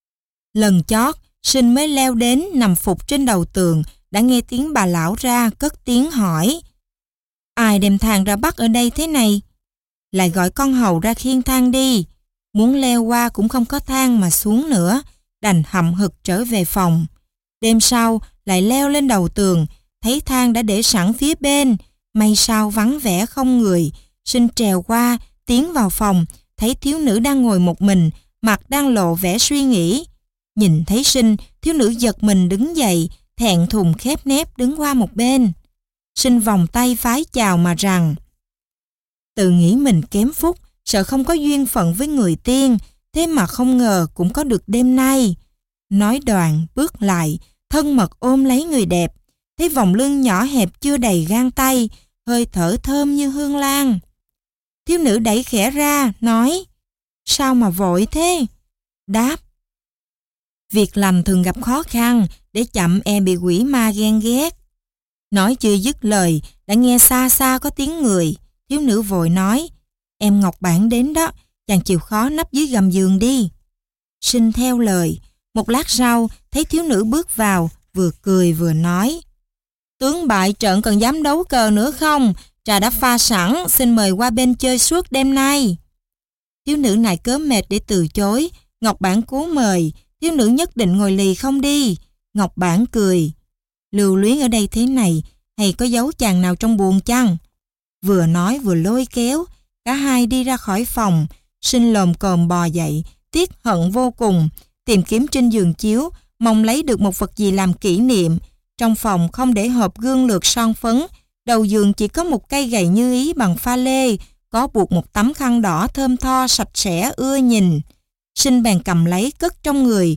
Lần chót, Sinh mới leo đến nằm phục trên đầu tường, đã nghe tiếng bà lão ra cất tiếng hỏi: "Ai đem thang ra bắt ở đây thế này?" Lại gọi con hầu ra khiêng thang đi. Muốn leo qua cũng không có thang mà xuống nữa, đành hậm hực trở về phòng. Đêm sau lại leo lên đầu tường, thấy thang đã để sẵn phía bên. May sao vắng vẻ không người, Sinh trèo qua, tiến vào phòng, thấy thiếu nữ đang ngồi một mình, mặt đang lộ vẻ suy nghĩ. Nhìn thấy Sinh, thiếu nữ giật mình đứng dậy, thẹn thùng khép nép đứng qua một bên. Sinh vòng tay phái chào mà rằng: "Tự nghĩ mình kém phúc, sợ không có duyên phận với người tiên, thế mà không ngờ cũng có được đêm nay." Nói đoạn bước lại, thân mật ôm lấy người đẹp, thấy vòng lưng nhỏ hẹp chưa đầy gang tay, hơi thở thơm như hương lan. Thiếu nữ đẩy khẽ ra, nói: "Sao mà vội thế?" Đáp: "Việc lành thường gặp khó khăn, để chậm e bị quỷ ma ghen ghét." Nói chưa dứt lời, đã nghe xa xa có tiếng người. Thiếu nữ vội nói: "Em Ngọc Bản đến đó, chàng chịu khó nấp dưới gầm giường đi." Sinh theo lời. Một lát sau, thấy thiếu nữ bước vào, vừa cười vừa nói: "Tướng bại trận còn dám đấu cờ nữa không? Trà đã pha sẵn, xin mời qua bên chơi suốt đêm nay." Thiếu nữ này cớ mệt để từ chối. Ngọc Bản cố mời, thiếu nữ nhất định ngồi lì không đi. Ngọc Bản cười: "Lưu luyến ở đây thế này, hay có giấu chàng nào trong buồng chăng?" Vừa nói vừa lôi kéo, cả hai đi ra khỏi phòng. Sinh lồm cồm bò dậy, tiếc hận vô cùng, tìm kiếm trên giường chiếu, mong lấy được một vật gì làm kỷ niệm. Trong phòng không để hộp gương lược son phấn, đầu giường chỉ có một cây gậy như ý bằng pha lê, có buộc một tấm khăn đỏ thơm tho sạch sẽ ưa nhìn. Sinh bèn cầm lấy cất trong người,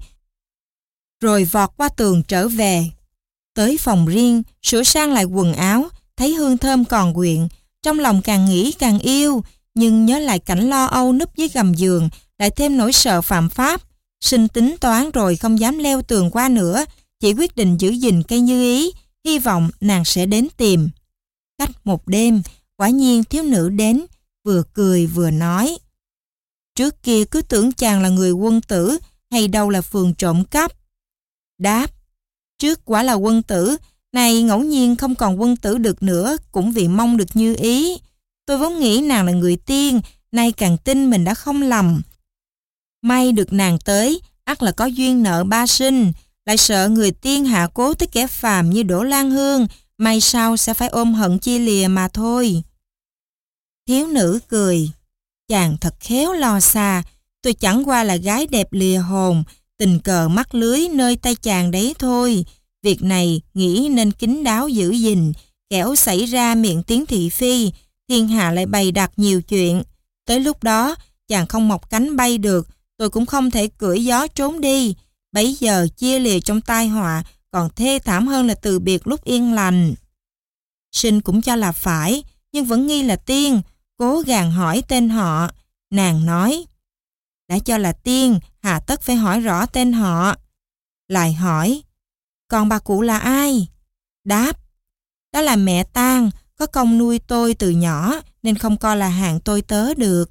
rồi vọt qua tường trở về. Tới phòng riêng, sửa sang lại quần áo, thấy hương thơm còn quyện, trong lòng càng nghĩ càng yêu, nhưng nhớ lại cảnh lo âu núp dưới gầm giường, lại thêm nỗi sợ phạm pháp. Sinh tính toán rồi không dám leo tường qua nữa, chỉ quyết định giữ gìn cây Như Ý, hy vọng nàng sẽ đến tìm. Cách một đêm, quả nhiên thiếu nữ đến, vừa cười vừa nói. Trước kia cứ tưởng chàng là người quân tử, hay đâu là phường trộm cắp. Đáp, trước quả là quân tử, này ngẫu nhiên không còn quân tử được nữa, cũng vì mong được Như Ý. Tôi vốn nghĩ nàng là người tiên, nay càng tin mình đã không lầm. May được nàng tới, ắt là có duyên nợ ba sinh, lại sợ người tiên hạ cố tới kẻ phàm như Đỗ Lan Hương, may sau sẽ phải ôm hận chia lìa mà thôi. Thiếu nữ cười, chàng thật khéo lo xa, tôi chẳng qua là gái đẹp lìa hồn, tình cờ mắc lưới nơi tay chàng đấy thôi. Việc này nghĩ nên kín đáo giữ gìn, kẻo xảy ra miệng tiếng thị phi, thiên hạ lại bày đặt nhiều chuyện. Tới lúc đó, chàng không mọc cánh bay được, tôi cũng không thể cưỡi gió trốn đi. Bấy giờ chia lìa trong tai họa, còn thê thảm hơn là từ biệt lúc yên lành. Sinh cũng cho là phải, nhưng vẫn nghi là tiên, cố gắng hỏi tên họ. Nàng nói, đã cho là tiên, hà tất phải hỏi rõ tên họ. Lại hỏi, còn bà cụ là ai? Đáp, đó là mẹ tang, có công nuôi tôi từ nhỏ nên không coi là hạng tôi tớ được.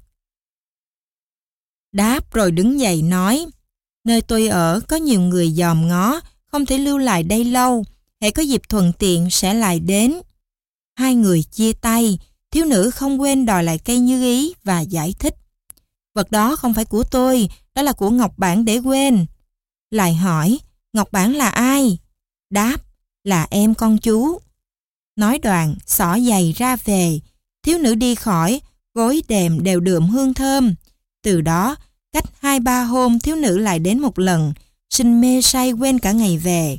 Đáp rồi đứng dậy nói, nơi tôi ở có nhiều người dòm ngó, không thể lưu lại đây lâu, hễ có dịp thuận tiện sẽ lại đến. Hai người chia tay, thiếu nữ không quên đòi lại cây Như Ý và giải thích. Vật đó không phải của tôi, đó là của Ngọc Bản để quên. Lại hỏi, Ngọc Bản là ai? Đáp, là em con chú. Nói đoạn, xỏ giày ra về, thiếu nữ đi khỏi, gối đệm đều đượm hương thơm. Từ đó, cách 2-3 hôm thiếu nữ lại đến một lần, Sinh mê say quên cả ngày về.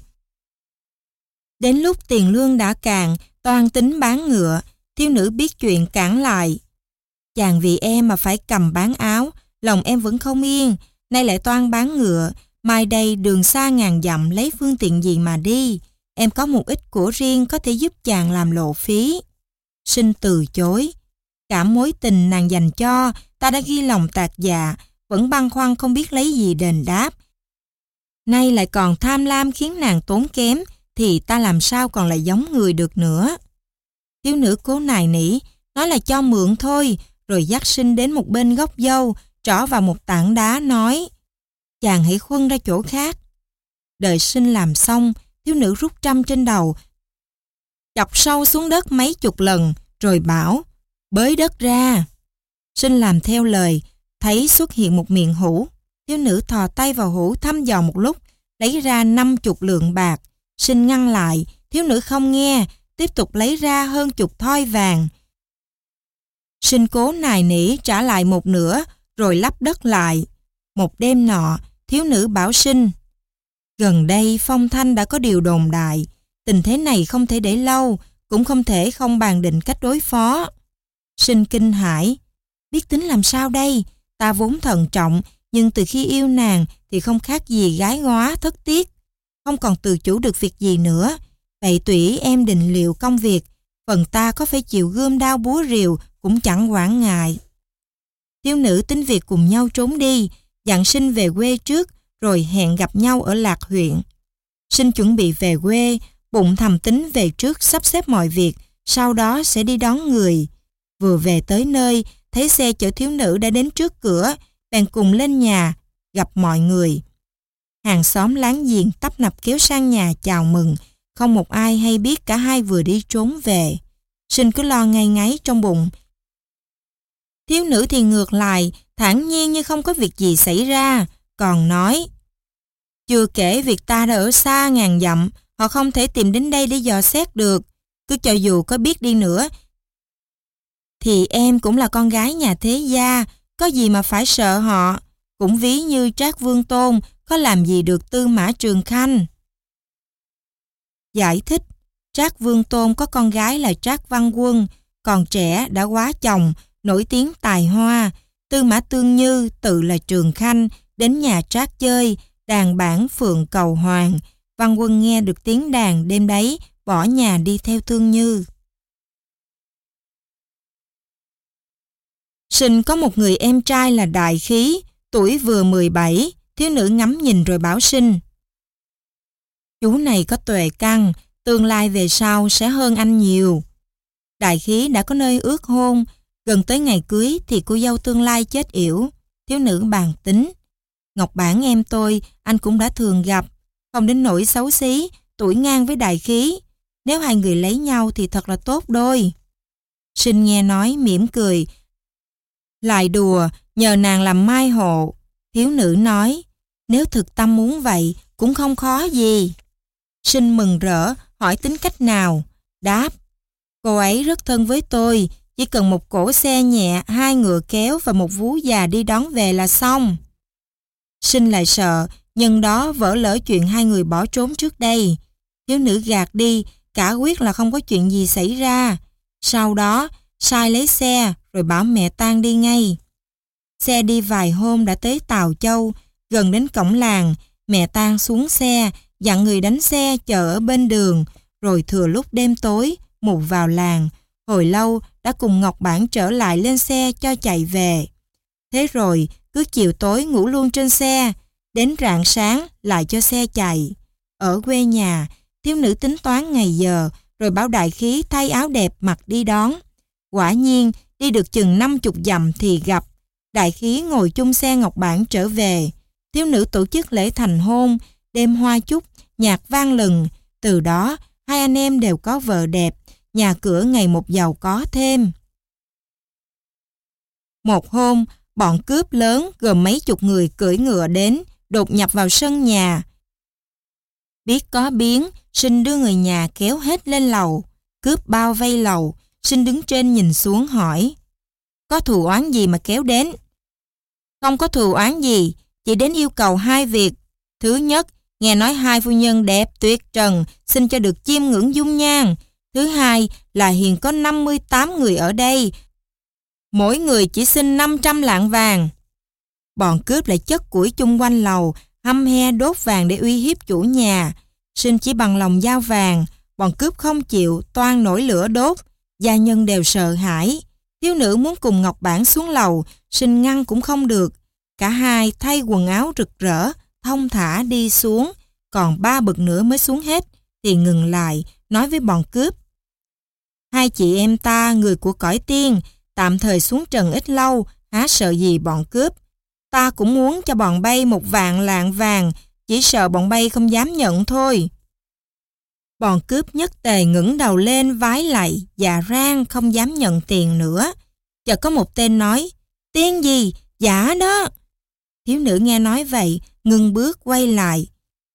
Đến lúc tiền lương đã cạn, toan tính bán ngựa, thiếu nữ biết chuyện cản lại. Chàng vì em mà phải cầm bán áo, lòng em vẫn không yên, nay lại toan bán ngựa, mai đây đường xa ngàn dặm lấy phương tiện gì mà đi. Em có một ít của riêng có thể giúp chàng làm lộ phí. Sinh từ chối. Cảm mối tình nàng dành cho, ta đã ghi lòng tạc dạ, vẫn băn khoăn không biết lấy gì đền đáp. Nay lại còn tham lam khiến nàng tốn kém, thì ta làm sao còn là giống người được nữa. Thiếu nữ cố nài nỉ, nói là cho mượn thôi, rồi dắt Sinh đến một bên gốc dâu, trỏ vào một tảng đá nói, chàng hãy khuân ra chỗ khác. Đợi Sinh làm xong, thiếu nữ rút trăm trên đầu, chọc sâu xuống đất mấy chục lần, rồi bảo, bới đất ra. Sinh làm theo lời, thấy xuất hiện một miệng hũ. Thiếu nữ thò tay vào hũ thăm dò một lúc, lấy ra 50 lượng bạc. Sinh ngăn lại, thiếu nữ không nghe, tiếp tục lấy ra hơn chục thoi vàng. Sinh cố nài nỉ trả lại một nửa, rồi lấp đất lại. Một đêm nọ, thiếu nữ bảo Sinh, gần đây phong thanh đã có điều đồn đại, tình thế này không thể để lâu, cũng không thể không bàn định cách đối phó. Sinh kinh hãi, biết tính làm sao đây, ta vốn thận trọng, nhưng từ khi yêu nàng thì không khác gì gái góa thất tiết, không còn tự chủ được việc gì nữa. Vậy tùy em định liệu công việc, phần ta có phải chịu gươm đao búa rìu cũng chẳng quản ngại. Thiếu nữ tính việc cùng nhau trốn đi, dặn Sinh về quê trước, rồi hẹn gặp nhau ở Lạc huyện. Sinh chuẩn bị về quê, bụng thầm tính về trước sắp xếp mọi việc, sau đó sẽ đi đón người. Vừa về tới nơi, thấy xe chở thiếu nữ đã đến trước cửa, bèn cùng lên nhà, gặp mọi người. Hàng xóm láng giềng tấp nập kéo sang nhà chào mừng, không một ai hay biết cả hai vừa đi trốn về. Sinh cứ lo ngay ngáy trong bụng. Thiếu nữ thì ngược lại, thản nhiên như không có việc gì xảy ra, còn nói, chưa kể việc ta đã ở xa ngàn dặm, họ không thể tìm đến đây để dò xét được. Cứ cho dù có biết đi nữa, thì em cũng là con gái nhà thế gia, có gì mà phải sợ họ. Cũng ví như Trác Vương Tôn có làm gì được Tư Mã Trường Khanh. Giải thích, Trác Vương Tôn có con gái là Trác Văn Quân, còn trẻ đã quá chồng, nổi tiếng tài hoa. Tư Mã Tương Như tự là Trường Khanh, đến nhà Trác chơi, đàn bản Phượng Cầu Hoàng. Văn Quân nghe được tiếng đàn đêm đấy, bỏ nhà đi theo Tương Như. Sinh có một người em trai là Đại Khí, tuổi vừa 17, thiếu nữ ngắm nhìn rồi bảo Sinh. Chú này có tuệ căn, tương lai về sau sẽ hơn anh nhiều. Đại Khí đã có nơi ước hôn, gần tới ngày cưới thì cô dâu tương lai chết yểu. Thiếu nữ bàn tính. Ngọc Bản em tôi, anh cũng đã thường gặp, không đến nỗi xấu xí, tuổi ngang với Đại Khí. Nếu hai người lấy nhau thì thật là tốt đôi. Sinh nghe nói mỉm cười. Lại đùa, nhờ nàng làm mai hộ. Thiếu nữ nói, nếu thực tâm muốn vậy cũng không khó gì. Sinh mừng rỡ, hỏi tính cách nào. Đáp, cô ấy rất thân với tôi, chỉ cần một cỗ xe nhẹ, 2 ngựa kéo và một vú già đi đón về là xong. Sinh lại sợ, nhân đó vỡ lỡ chuyện hai người bỏ trốn trước đây. Thiếu nữ gạt đi, cả quyết là không có chuyện gì xảy ra. Sau đó, sai lấy xe rồi bảo mẹ Tang đi ngay. Xe đi vài hôm đã tới Tào Châu, gần đến cổng làng, mẹ Tang xuống xe, dặn người đánh xe chờ ở bên đường, rồi thừa lúc đêm tối, mụ vào làng. Hồi lâu đã cùng Ngọc Bản trở lại lên xe cho chạy về. Thế rồi, cứ chiều tối ngủ luôn trên xe, đến rạng sáng lại cho xe chạy. Ở quê nhà, thiếu nữ tính toán ngày giờ, rồi bảo Đại Khí thay áo đẹp mặc đi đón. Quả nhiên, đi được chừng 50 dặm thì gặp. Đại Khí ngồi chung xe Ngọc Bản trở về. Thiếu nữ tổ chức lễ thành hôn, đêm hoa chúc, nhạc vang lừng. Từ đó, hai anh em đều có vợ đẹp, nhà cửa ngày một giàu có thêm. Một hôm, bọn cướp lớn gồm mấy chục người cưỡi ngựa đến, đột nhập vào sân nhà. Biết có biến, Sinh đưa người nhà kéo hết lên lầu. Cướp bao vây lầu, Sinh đứng trên nhìn xuống hỏi, có thù oán gì mà kéo đến? Không có thù oán gì, chỉ đến yêu cầu 2 việc. Thứ nhất, nghe nói 2 phu nhân đẹp tuyệt trần, xin cho được chiêm ngưỡng dung nhan. Thứ hai là hiện có 58 người ở đây, mỗi người chỉ xin 500 lạng vàng. Bọn cướp lại chất củi chung quanh lầu, hăm he đốt vàng để uy hiếp chủ nhà. Sinh chỉ bằng lòng giao vàng, bọn cướp không chịu, toan nổi lửa đốt. Gia nhân đều sợ hãi. Thiếu nữ muốn cùng Ngọc Bản xuống lầu, Sinh ngăn cũng không được. Cả hai thay quần áo rực rỡ, thong thả đi xuống. Còn 3 bậc nữa mới xuống hết, thì ngừng lại, nói với bọn cướp. Hai chị em ta, người của cõi tiên, tạm thời xuống trần ít lâu, há sợ gì bọn cướp. Ta cũng muốn cho bọn bay 1 vạn lạng vàng, chỉ sợ bọn bay không dám nhận thôi. Bọn cướp nhất tề ngẩng đầu lên vái lạy, dạ rang không dám nhận tiền nữa. Chợt có một tên nói, tiền gì, giả đó. Thiếu nữ nghe nói vậy, ngừng bước quay lại.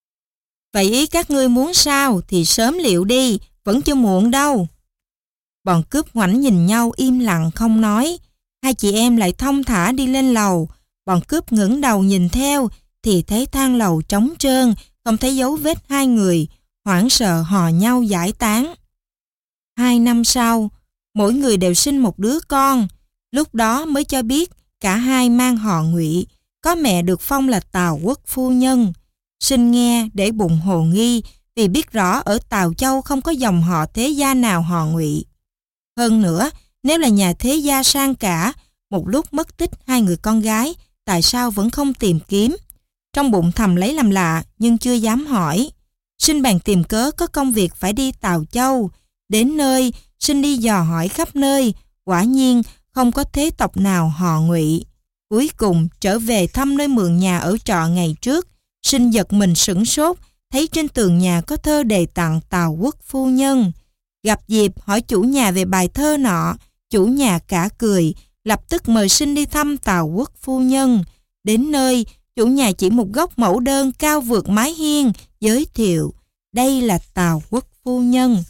Vậy ý các ngươi muốn sao thì sớm liệu đi, vẫn chưa muộn đâu. Bọn cướp ngoảnh nhìn nhau im lặng không nói. Hai chị em lại thong thả đi lên lầu. Bọn cướp ngẩng đầu nhìn theo thì thấy thang lầu trống trơn, không thấy dấu vết hai người, hoảng sợ hò nhau giải tán. 2 năm sau, mỗi người đều sinh một đứa con. Lúc đó mới cho biết cả hai mang họ Ngụy, có mẹ được phong là Tào Quốc phu nhân. Sinh nghe để bụng hồ nghi vì biết rõ ở Tào Châu không có dòng họ thế gia nào họ Ngụy. Hơn nữa, nếu là nhà thế gia sang cả, một lúc mất tích 2 người con gái, tại sao vẫn không tìm kiếm? Trong bụng thầm lấy làm lạ nhưng chưa dám hỏi. Sinh bèn tìm cớ có công việc phải đi Tào Châu. Đến nơi, Sinh đi dò hỏi khắp nơi, quả nhiên không có thế tộc nào họ Ngụy. Cuối cùng trở về thăm nơi mượn nhà ở trọ ngày trước, Sinh giật mình sửng sốt, thấy trên tường nhà có thơ đề tặng Tào Quốc phu nhân. Gặp dịp hỏi chủ nhà về bài thơ nọ, chủ nhà cả cười, lập tức mời Sinh đi thăm Tào Quốc phu nhân. Đến nơi, chủ nhà chỉ một góc mẫu đơn cao vượt mái hiên, giới thiệu, đây là Tào Quốc phu nhân.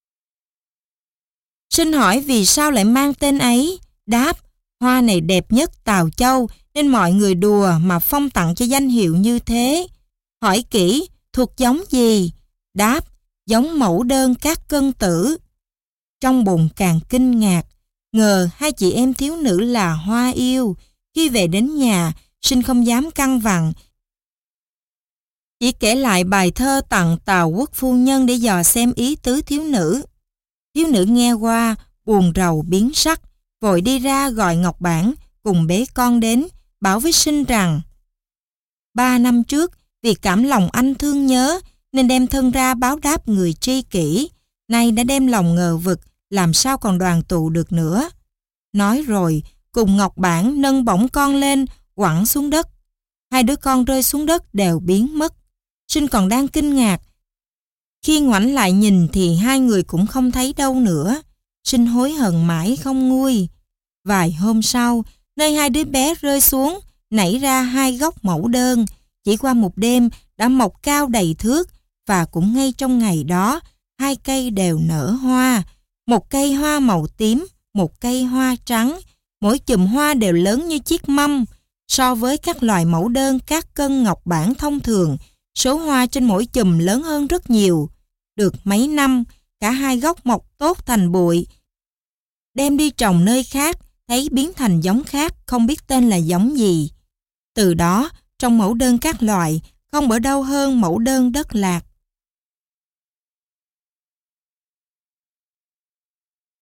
Sinh hỏi vì sao lại mang tên ấy, đáp, hoa này đẹp nhất Tào Châu nên mọi người đùa mà phong tặng cho danh hiệu như thế. Hỏi kỹ, thuộc giống gì? Đáp, giống mẫu đơn các cân tử. Trong bụng càng kinh ngạc, ngờ hai chị em thiếu nữ là hoa yêu. Khi về đến nhà, Sinh không dám căn vặn, chỉ kể lại bài thơ tặng Tào Quốc phu nhân để dò xem ý tứ thiếu nữ. Thiếu nữ nghe qua, buồn rầu biến sắc, vội đi ra gọi Ngọc Bản cùng bế con đến, bảo với Sinh rằng 3 năm trước vì cảm lòng anh thương nhớ nên đem thân ra báo đáp người tri kỷ, nay đã đem lòng ngờ vực, làm sao còn đoàn tụ được nữa. Nói rồi, cùng Ngọc Bản nâng bổng con lên, quẳng xuống đất. Hai đứa con rơi xuống đất đều biến mất. Sinh còn đang kinh ngạc. Khi ngoảnh lại nhìn thì hai người cũng không thấy đâu nữa. Sinh hối hận mãi không nguôi. Vài hôm sau, nơi hai đứa bé rơi xuống, nảy ra 2 gốc mẫu đơn. Chỉ qua một đêm đã mọc cao đầy thước, và cũng ngay trong ngày đó, 2 cây đều nở hoa. Một cây hoa màu tím, một cây hoa trắng. Mỗi chùm hoa đều lớn như chiếc mâm. So với các loài mẫu đơn các cân Ngọc Bản thông thường, số hoa trên mỗi chùm lớn hơn rất nhiều. Được mấy năm, cả 2 gốc mọc tốt thành bụi. Đem đi trồng nơi khác, thấy biến thành giống khác, không biết tên là giống gì. Từ đó, trong mẫu đơn các loại, không ở đâu hơn mẫu đơn đất Lạc.